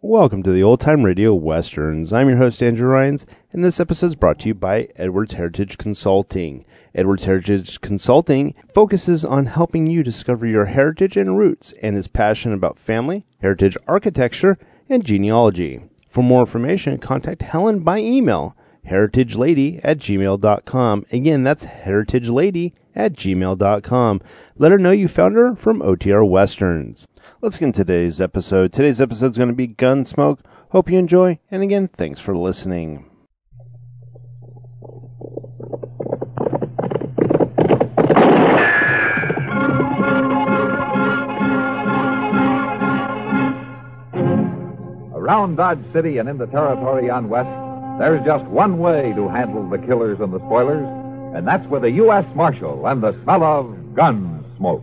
Welcome to the Old Time Radio Westerns. I'm your host, Andrew Rhynes, and this episode is brought to you by Edwards Heritage Consulting. Edwards Heritage Consulting focuses on helping you discover your heritage and roots and is passionate about family, heritage architecture, and genealogy. For more information, contact Helen by email, heritagelady@gmail.com. Again, that's heritagelady@gmail.com. Let her know you found her from OTR Westerns. Let's get into today's episode. Today's episode is going to be Gunsmoke. Hope you enjoy, and again, thanks for listening. Around Dodge City and in the territory on West, there's just one way to handle the killers and the spoilers, and that's with a U.S. Marshal and the smell of gun smoke.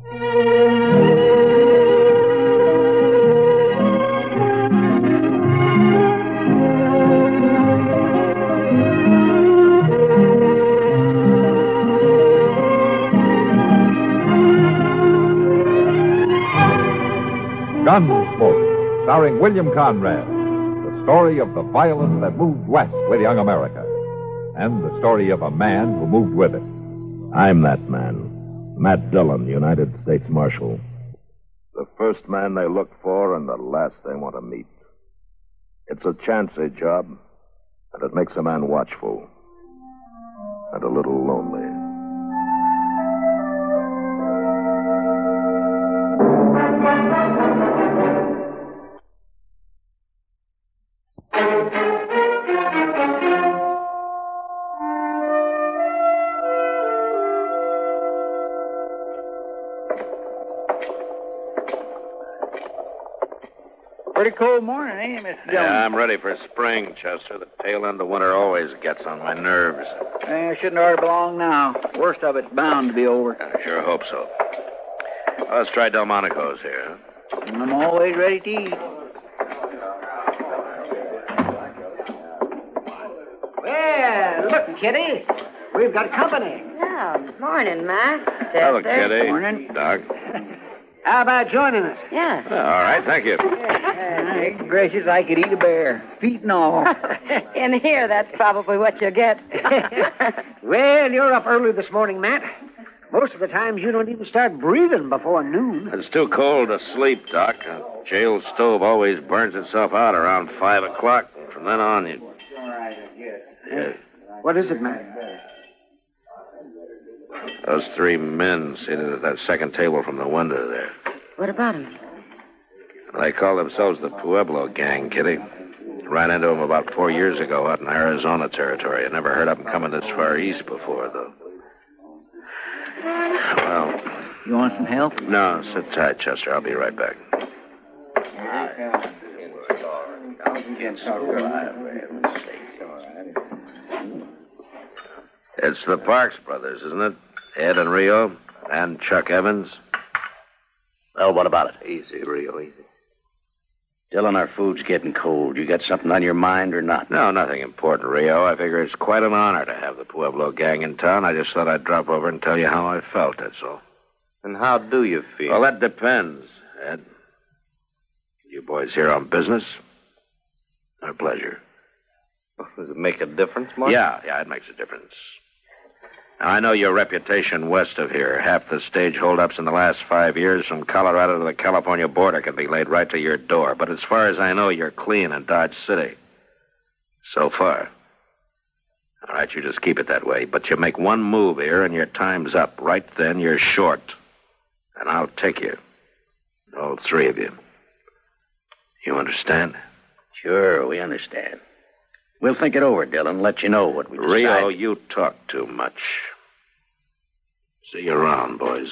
Gunsmoke, starring William Conrad, the story of the violence that moved west with young America, and the story of a man who moved with it. I'm that man, Matt Dillon, United States Marshal. The first man they look for and the last they want to meet. It's a chancy job, and it makes a man watchful and a little lonely. Pretty cold morning, ain't it, Mr. Dillon? Yeah, I'm ready for spring, Chester. The tail end of winter always gets on my nerves. I shouldn't ought to be long now. Worst of it's bound to be over. I sure hope so. Well, let's try Delmonico's here. I'm always ready to eat. Well, look, Kitty. We've got company. Yeah, morning, Ma. Hello, Kitty. Morning. Doc. How about joining us? Yeah. All right, thank you. Gracious, I could eat a bear, feet and all. In here, that's probably what you'll get. Well, you're up early this morning, Matt. Most of the times you don't even start breathing before noon. It's too cold to sleep, Doc. A jail stove always burns itself out around 5 o'clock. And from then on, you... Yeah. What is it, Matt? Those three men seated at that second table from the window there. What about him? They call themselves the Pueblo Gang, Kitty. Ran into them about 4 years ago out in Arizona territory. I never heard of them coming this far east before, though. Well... You want some help? No, sit tight, Chester. I'll be right back. It's the Parks brothers, isn't it? Ed and Rio, and Chuck Evans. Well, what about it? Easy, Rio, easy. Dillon, our food's getting cold. You got something on your mind or not? No, nothing important, Rio. I figure it's quite an honor to have the Pueblo Gang in town. I just thought I'd drop over and tell you how I felt, that's all. And how do you feel? Well, that depends, Ed. You boys here on business or pleasure? Does it make a difference, Mark? Yeah, it makes a difference. Now, I know your reputation west of here. Half the stage holdups in the last 5 years from Colorado to the California border can be laid right to your door. But as far as I know, you're clean in Dodge City. So far. All right, you just keep it that way. But you make one move here and your time's up. Right then, you're short. And I'll take you. All three of you. You understand? Sure, we understand. We'll think it over, Dillon, let you know what we decide. Rio, you talk too much. See you around, boys.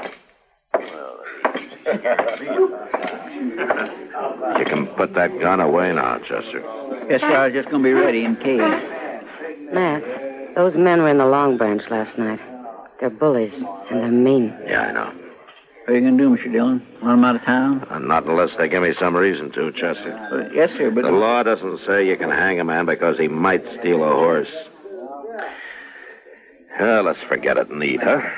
You can put that gun away now, Chester. Yes, sir. I was just going to be ready in case. Matt, those men were in the Long Branch last night. They're bullies, and they're mean. Yeah, I know. What are you going to do, Mr. Dillon? Run them out of town? Not unless they give me some reason to, Chester. Yes, sir, but... The law doesn't say you can hang a man because he might steal a horse. Well, let's forget it and eat, huh?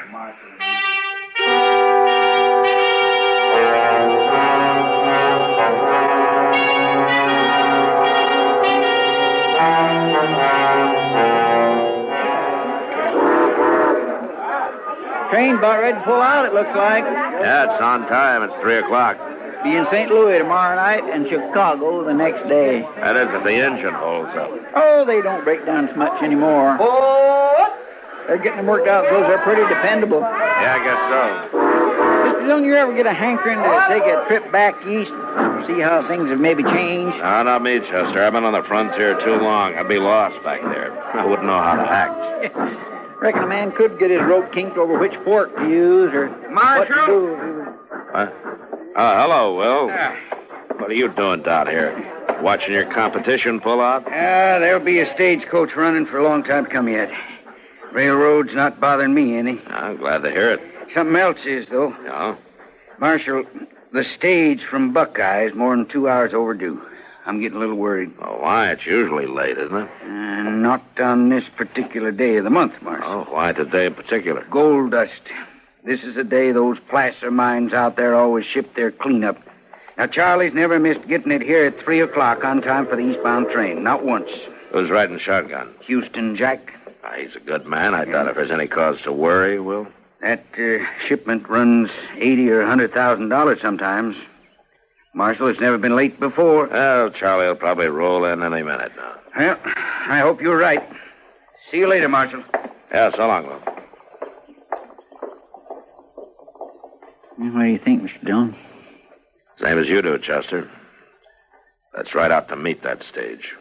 Train about ready to pull out, it looks like. Yeah, it's on time. It's 3 o'clock. Be in St. Louis tomorrow night and Chicago the next day. That is if the engine holds up. Oh, they don't break down as much anymore. Oh! They're getting them worked out. Those are pretty dependable. Yeah, I guess so. Mr. Dillon, you ever get a hankering to take a trip back east? See how things have maybe changed? No, not me, Chester. I've been on the frontier too long. I'd be lost back there. I wouldn't know how to act. Reckon a man could get his rope kinked over which fork to use or what to do. What? Hello, Will. What are you doing down here? Watching your competition pull out? There'll be a stagecoach running for a long time to come yet. Railroad's not bothering me any. I'm glad to hear it. Something else is, though. Yeah? Marshal, the stage from Buckeye is more than 2 hours overdue. I'm getting a little worried. Oh, why? It's usually late, isn't it? Not on this particular day of the month, Marshal. Oh, why today in particular? Gold dust. This is the day those placer mines out there always ship their cleanup. Now, Charlie's never missed getting it here at 3 o'clock on time for the eastbound train. Not once. Who's riding shotgun? Houston Jack. He's a good man. I doubt if there's any cause to worry, Will. That shipment runs $80,000 or $100,000 sometimes. Marshal, it's never been late before. Well, Charlie will probably roll in any minute now. Well, I hope you're right. See you later, Marshal. Yeah, so long, Will. What do you think, Mr. Dillon? Same as you do, Chester. Let's ride out to meet that stage.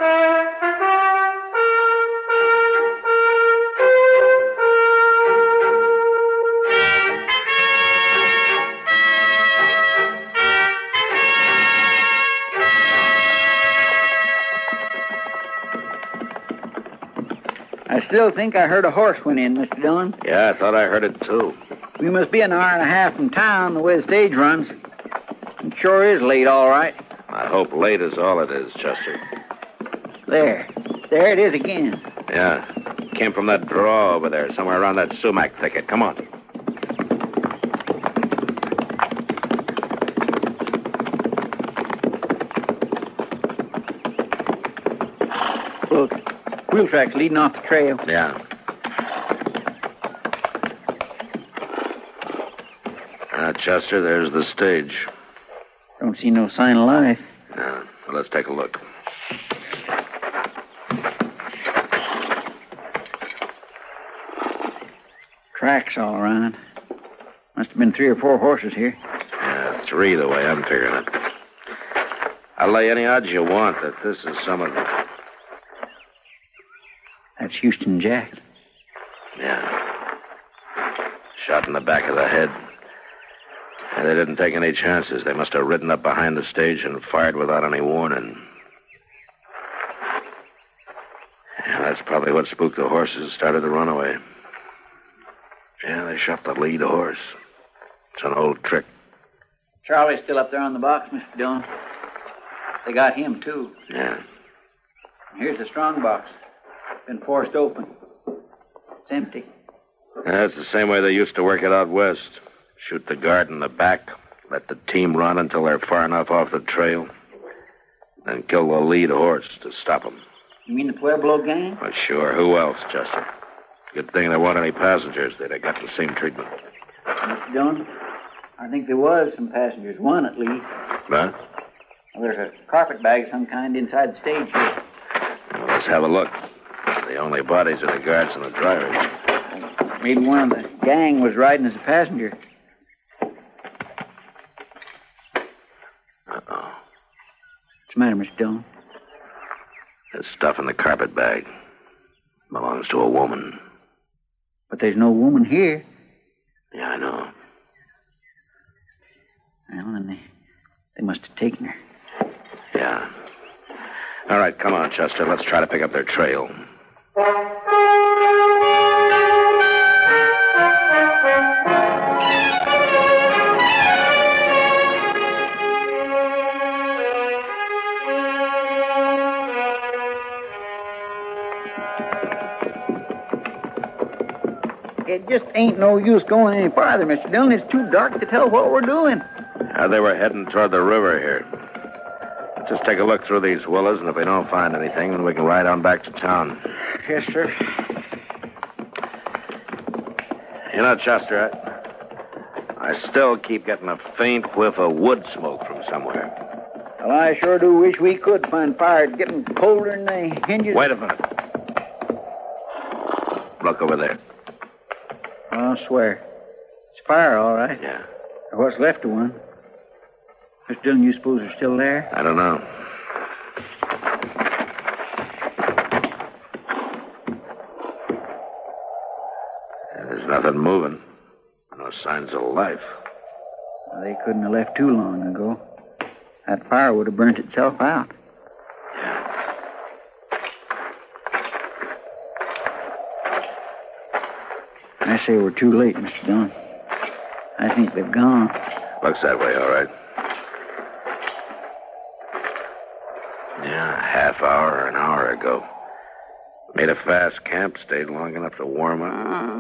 I still think I heard a horse went in, Mr. Dillon. Yeah, I thought I heard it, too. We must be an hour and a half from town the way the stage runs. It sure is late, all right. I hope late is all it is, Chester. There it is again. Yeah, came from that draw over there, somewhere around that sumac thicket. Come on. Look, wheel tracks leading off the trail. Yeah. Chester, there's the stage. Don't see no sign of life. Yeah, well, let's take a look. Tracks all around. Must have been 3 or 4 horses here. Yeah, 3 the way I'm figuring it. I'll lay any odds you want that this is some of them. That's Houston Jack. Yeah. Shot in the back of the head. And they didn't take any chances. They must have ridden up behind the stage and fired without any warning. Yeah, that's probably what spooked the horses and started to run away. Yeah, they shot the lead horse. It's an old trick. Charlie's still up there on the box, Mr. Dillon. They got him, too. Yeah. Here's the strong box. Been forced open. It's empty. That's the same way they used to work it out west. Shoot the guard in the back, let the team run until they're far enough off the trail, then kill the lead horse to stop them. You mean the Pueblo gang? Well, sure. Who else, Chester? Good thing there weren't any passengers. They'd have got the same treatment. Mr. Dillon, I think there was some passengers. One, at least. Huh? Well, there's a carpet bag of some kind inside the stage here. Well, let's have a look. The only bodies are the guards and the drivers. Maybe one of the gang was riding as a passenger. Uh-oh. What's the matter, Mr. Dillon? There's stuff in the carpet bag. Belongs to a woman. But there's no woman here. Yeah, I know. Well, then they must have taken her. Yeah. All right, come on, Chester. Let's try to pick up their trail. It just ain't no use going any farther, Mr. Dillon. It's too dark to tell what we're doing. They were heading toward the river here. Just take a look through these willows, and if we don't find anything, then we can ride on back to town. Yes, sir. You know, Chester, I still keep getting a faint whiff of wood smoke from somewhere. Well, I sure do wish we could find fire. It's getting colder than the hinges. Wait a minute. Look over there. I'll swear. It's fire, all right. Yeah. Or what's left of one. Mr. Dillon, you suppose they're still there? I don't know. There's nothing moving. No signs of life. Well, they couldn't have left too long ago. That fire would have burnt itself out. I say we're too late, Mr. Dillon. I think they've gone. Looks that way, all right. Yeah, a half hour or an hour ago. Made a fast camp, stayed long enough to warm up.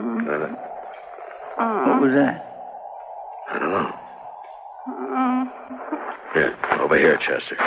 What was that? I don't know. Here, over here, Chester.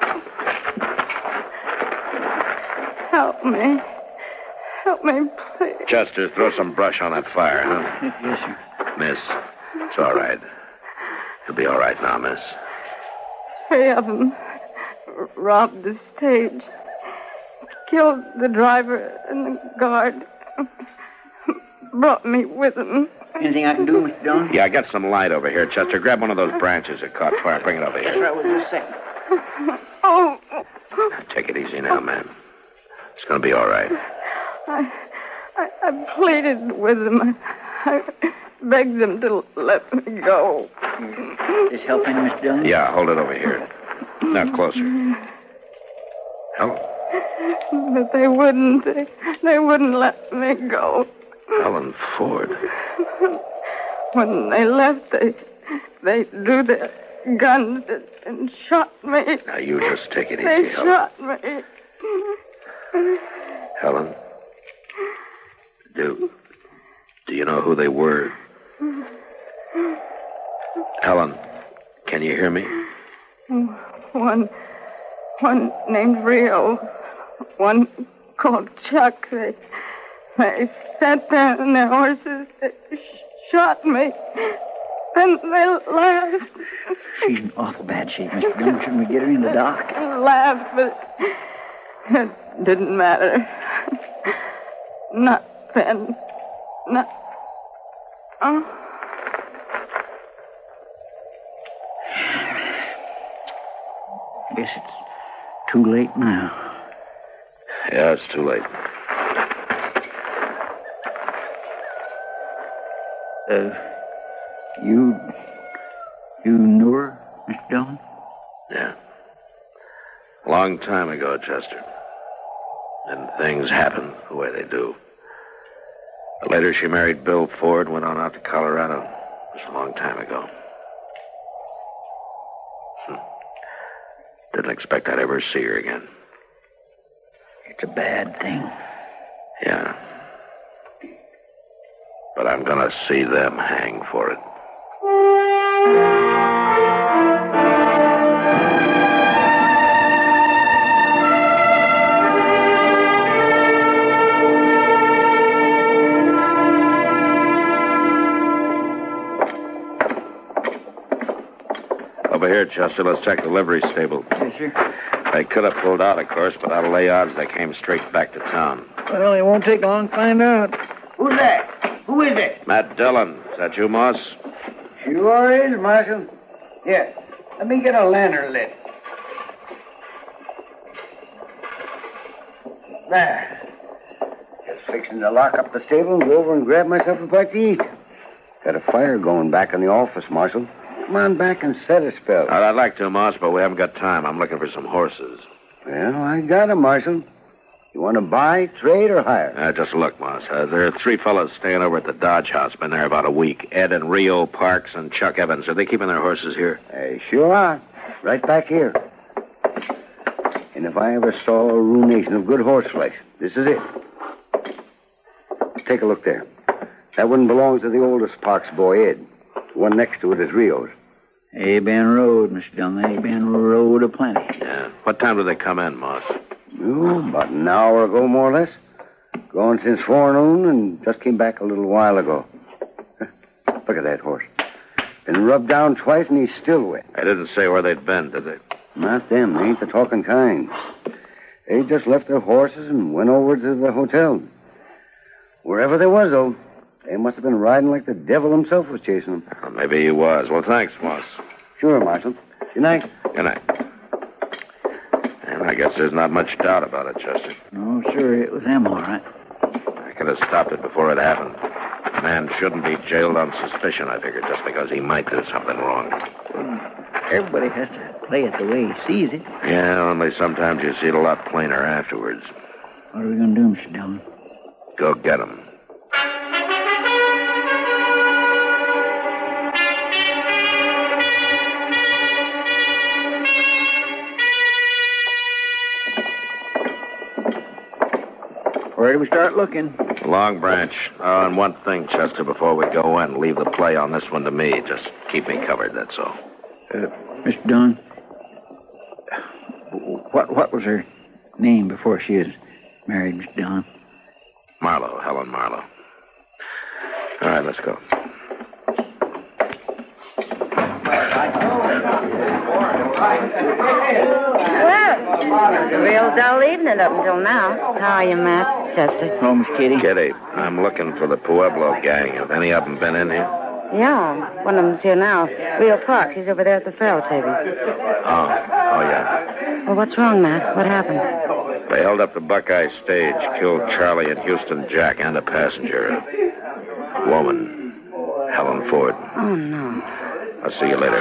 Help me. Help me, please. Chester, throw some brush on that fire, huh? Yes, sir. Miss, it's all right. You'll be all right now, miss. 3 of them robbed the stage. Killed the driver and the guard. Brought me with them. Anything I can do, Mr. Dillon? Yeah, I got some light over here, Chester. Grab one of those branches that caught fire. Bring it over here. That's right, just a second. Oh. Take it easy now, man. It's going to be all right. I pleaded with them. I begged them to let me go. Is helping, Mr. Dillon? Yeah, hold it over here. Now, closer. Helen. But they wouldn't. They wouldn't let me go. Helen Ford. When they left, they drew their guns and shot me. Now, you just take it easy, They Helen. shot me. Helen, do you know who they were? Helen, can you hear me? One named Rio. One called Chuck. They sat there on their horses. They shot me. Then they laughed. She's in awful bad shape, Mr. Dillon. Shouldn't we get her in the dock? Laughed, but it didn't matter. Not then. Not... Oh. Guess it's too late now. Yeah, it's too late. You knew her, Mr. Dillon? Yeah. A long time ago, Chester. And things happen the way they do. But later she married Bill Ford, went on out to Colorado. It was a long time ago. Didn't expect I'd ever see her again. It's a bad thing. Yeah. But I'm gonna see them hang for it. Over here, Chester. Let's check the livery stable. Yes, sir. They could have pulled out, of course, but I'll lay odds they came straight back to town. Well, it won't take long to find out. Who's that? Who is it? Matt Dillon. Is that you, Moss? Sure is, Marshal. Here, let me get a lantern lit. There. Just fixing to lock up the stable and go over and grab myself a bite to eat. Got a fire going back in the office, Marshal. Come on back and set a spell. I'd like to, Moss, but we haven't got time. I'm looking for some horses. Well, I got 'em, Marshal. You want to buy, trade, or hire? Just look, Moss. There are 3 fellows staying over at the Dodge House. Been there about a week. Ed and Rio Parks and Chuck Evans. Are they keeping their horses here? They sure are. Right back here. And if I ever saw a ruination of good horse flesh, this is it. Take a look there. That one belongs to the oldest Parks boy, Ed. The one next to it is Rio's. A-Bend Road, Mr. Dillon. A-Bend Road aplenty. Yeah. What time do they come in, Moss? Oh, about an hour ago, more or less. Gone since forenoon and just came back a little while ago. at that horse. Been rubbed down twice, and he's still wet. They didn't say where they'd been, did they? Not them. They ain't the talking kind. They just left their horses and went over to the hotel. Wherever they was, though, they must have been riding like the devil himself was chasing them. Well, maybe he was. Well, thanks, Moss. Sure, Marshal. Good night. Good night. And I guess there's not much doubt about it, Chester. Oh, sure, it was them, all right. I could have stopped it before it happened. A man shouldn't be jailed on suspicion, I figured, just because he might do something wrong. Everybody has to play it the way he sees it. Yeah, only sometimes you see it a lot plainer afterwards. What are we going to do, Mr. Dillon? Go get him. Where do we start looking? Long Branch. Oh, and one thing, Chester, before we go in, leave the play on this one to me. Just keep me covered, that's all. Mr. Dillon, what was her name before she was married, Mr. Dillon? Marlowe, Helen Marlowe. All right, let's go. Well, it's a real dull evening up until now. How are you, Matt? Chester? Oh, Miss Kitty. Kitty, I'm looking for the Pueblo gang. Have any of them been in here? Yeah, one of them's here now. Rio Parks. He's over there at the faro table. Oh, yeah. Well, what's wrong, Matt? What happened? They held up the Buckeye stage, killed Charlie and Houston Jack and a passenger. A woman, Helen Ford. Oh, no. I'll see you later.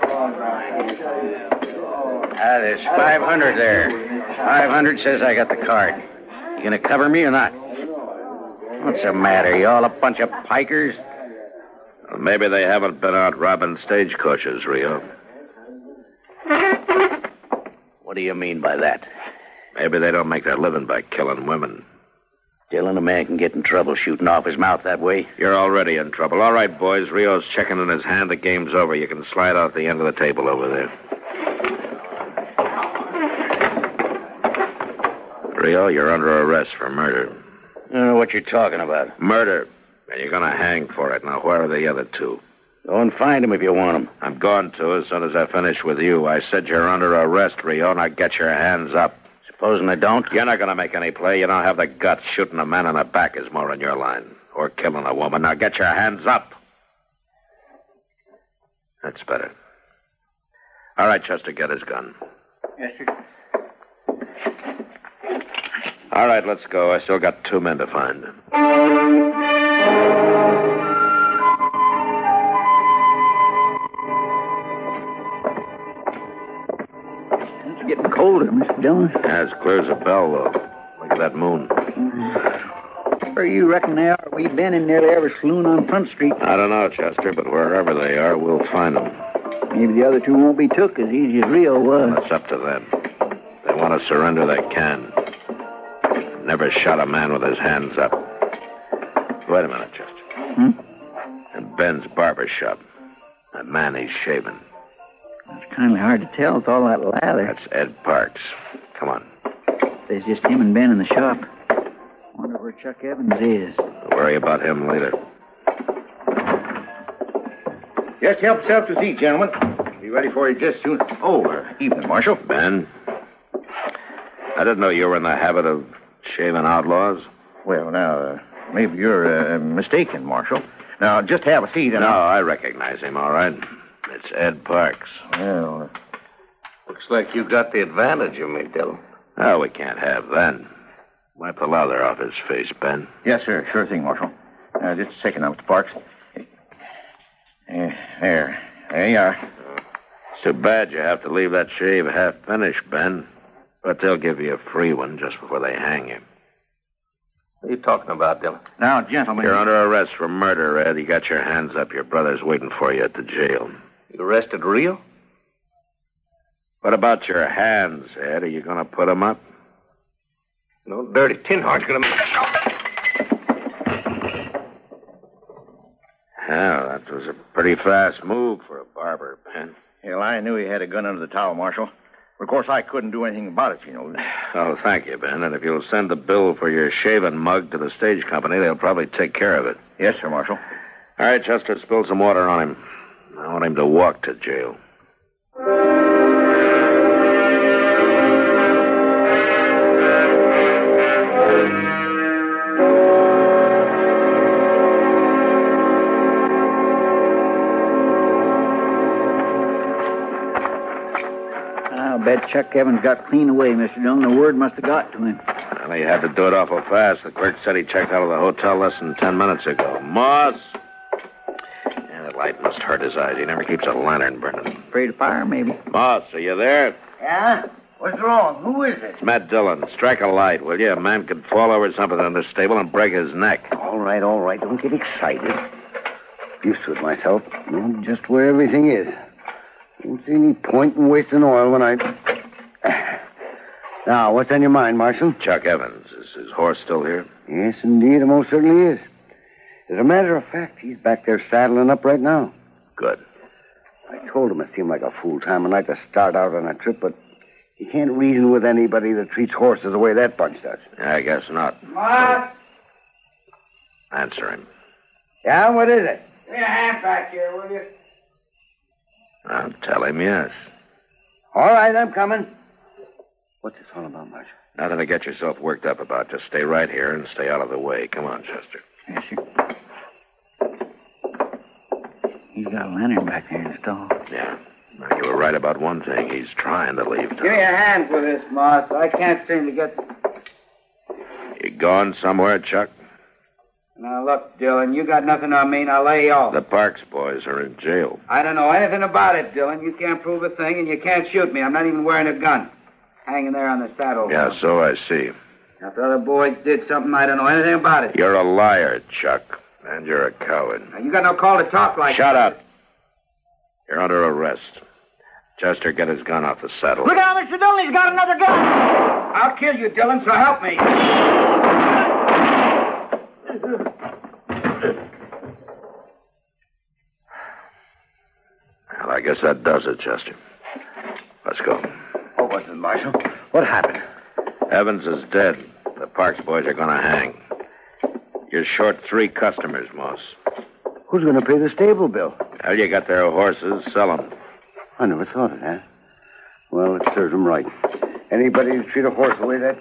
There's 500 there. 500 says I got the card. You gonna cover me or not? What's the matter? You all a bunch of pikers? Well, maybe they haven't been out robbing stagecoaches, Rio. What do you mean by that? Maybe they don't make their living by killing women. Dylan, a man can get in trouble shooting off his mouth that way. You're already in trouble. All right, boys. Rio's checking in his hand. The game's over. You can slide out the end of the table over there. Rio, you're under arrest for murder. I don't know what you're talking about. Murder. And you're going to hang for it. Now, where are the other two? Go and find them if you want them. I'm going to as soon as I finish with you. I said you're under arrest, Rio. Now get your hands up. Supposing I don't? You're not going to make any play. You don't have the guts. Shooting a man in the back is more in your line. Or killing a woman. Now get your hands up. That's better. All right, Chester, get his gun. Yes, sir. All right, let's go. I still got 2 men to find. It's getting colder, Mr. Dillon. Yeah, it's clear as a bell, though. Look at that moon. Where you reckon they are? We've been in nearly every saloon on Front Street. I don't know, Chester, but wherever they are, we'll find them. Maybe the other two won't be took as easy as Rio was. It's up to them. If they want to surrender, they can. Never shot a man with his hands up. Wait a minute, Chester. In Ben's barber shop. That man he's shaving. It's kind of hard to tell with all that lather. That's Ed Parks. Come on. There's just him and Ben in the shop. Wonder where Chuck Evans is. We'll worry about him later. Just help yourself to seat, gentlemen. Be ready for you just soon. Oh, evening, Marshal. Ben? I didn't know you were in the habit of shaving outlaws. Well, now, maybe you're mistaken, Marshal. Now, just have a seat and I recognize him, all right. It's Ed Parks. Well, Looks like you got the advantage of me, Dillon. Oh, we can't have that. Wipe the lather off his face, Ben. yes, sir. Sure thing, Marshal. Just a second now, Mr. Parks. There you are. It's too bad you have to leave that shave half finished, Ben. But they'll give you a free one just before they hang you. What are you talking about, Dillon? Now, gentlemen. You're under arrest for murder, Ed. You got your hands up. Your brother's waiting for you at the jail. You arrested Rio? What about your hands, Ed? Are you going to put them up? No dirty tin heart's gonna... Well, that was a pretty fast move for a barber, Ben. Hell, I knew he had a gun under the towel, Marshal. Of course, I couldn't do anything about it, you know. Oh, thank you, Ben. And if you'll send the bill for your shaving mug to the stage company, they'll probably take care of it. Yes, sir, Marshal. All right, Chester, spill some water on him. I want him to walk to jail. I'll bet Chuck Evans got clean away, Mr. Dillon. The word must have got to him. Well, he had to do it awful fast. The clerk said he checked out of the hotel less than 10 minutes ago. Moss! Yeah, the light must hurt his eyes. He never keeps a lantern burning. Afraid of fire, maybe. Moss, are you there? Yeah? What's wrong? Who is it? It's Matt Dillon. Strike a light, will you? A man could fall over something in this stable and break his neck. All right. Don't get excited. Used to it myself. Know just where everything is. Don't see any point in wasting oil when I... Now, what's on your mind, Marshal? Chuck Evans. Is his horse still here? Yes, indeed. It most certainly is. As a matter of fact, he's back there saddling up right now. Good. I told him it seemed like a fool time of night to start out on a trip, but he can't reason with anybody that treats horses the way that bunch does. I guess not. What? Answer him. Yeah, what is it? Give me a hand back here, will you? I'll tell him yes. All right, I'm coming. What's this all about, Marshal? Nothing to get yourself worked up about. Just stay right here and stay out of the way. Come on, Chester. Yes, sir. He's got a lantern back there in the stall. Yeah. Now, you were right about one thing. He's trying to leave town. Give me a hand with this, Moss. I can't seem to get... You gone somewhere, Chuck? Now, look, Dillon, you got nothing on me, and I'll lay you off. The Parks boys are in jail. I don't know anything about it, Dillon. You can't prove a thing, and you can't shoot me. I'm not even wearing a gun. Hanging there on the saddle. Yeah, so I see. If the other boys did something, I don't know anything about it. You're a liar, Chuck. And you're a coward. Now, you got no call to talk like Shut that. up. You're under arrest. Chester, get his gun off the saddle. Look out, Mr. Dillon. He's got another gun. I'll kill you, Dillon, so help me. Well, I guess that does it, Chester. Let's go. What was it, Marshal? What happened? Evans is dead. The Parks boys are going to hang. You're short 3 customers, Moss. Who's going to pay the stable bill? Well, you got their horses. Sell them. I never thought of that. Well, it serves them right. Anybody who treat a horse the way that...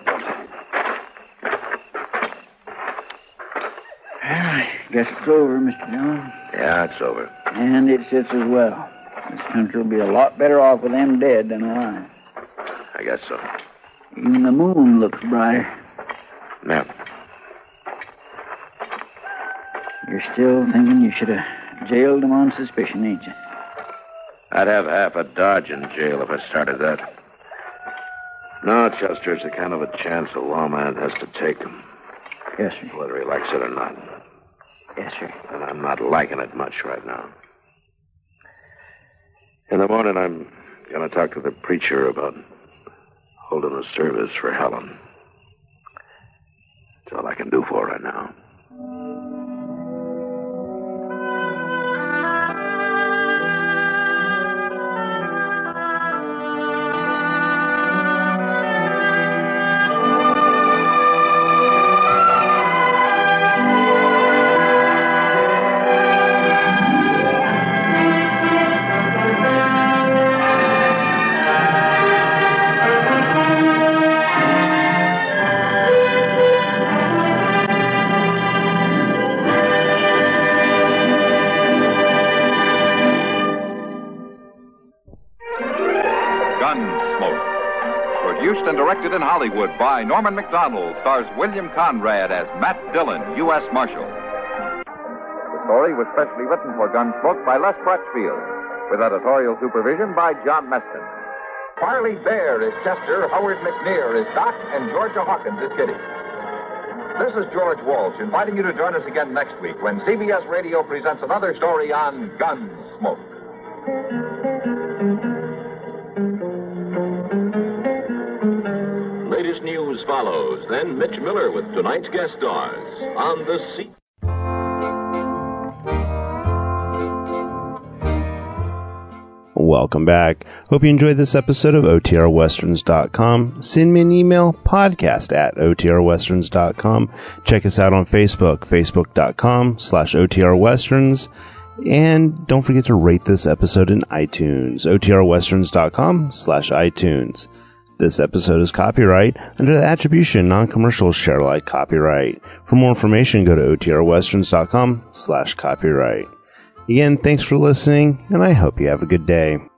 I guess it's over, Mr. Dillon. Yeah, it's over. And it sits as well. This country will be a lot better off with them dead than alive. I guess so. Even the moon looks brighter. Yeah. You're still thinking you should have jailed them on suspicion, ain't you? I'd have half a Dodge in jail if I started that. No, Chester, it's a kind of a chance a lawman has to take. Yes, sir. Whether he likes it or not. Yes, sir. And I'm not liking it much right now. In the morning, I'm going to talk to the preacher about holding a service for Helen. That's all I can do for her now. Produced and directed in Hollywood by Norman Macdonald, stars William Conrad as Matt Dillon, U.S. Marshal. The story was specially written for Gunsmoke by Les Crutchfield, with editorial supervision by John Meston. Farley Bear is Chester, Howard McNear is Doc, and Georgia Hawkins is Kitty. This is George Walsh inviting you to join us again next week when CBS Radio presents another story on Gunsmoke. Latest news follows, then Mitch Miller with tonight's guest stars on the Sea. welcome back. Hope you enjoyed this episode of OTRWesterns.com. Send me an email, podcast@OTRWesterns.com. Check us out on Facebook, Facebook.com/OTRWesterns. And don't forget to rate this episode in iTunes, OTRWesterns.com/iTunes. This episode is copyright under the Attribution Non-Commercial Share Alike copyright. For more information, go to OTRWesterns.com/copyright. Again, thanks for listening, and I hope you have a good day.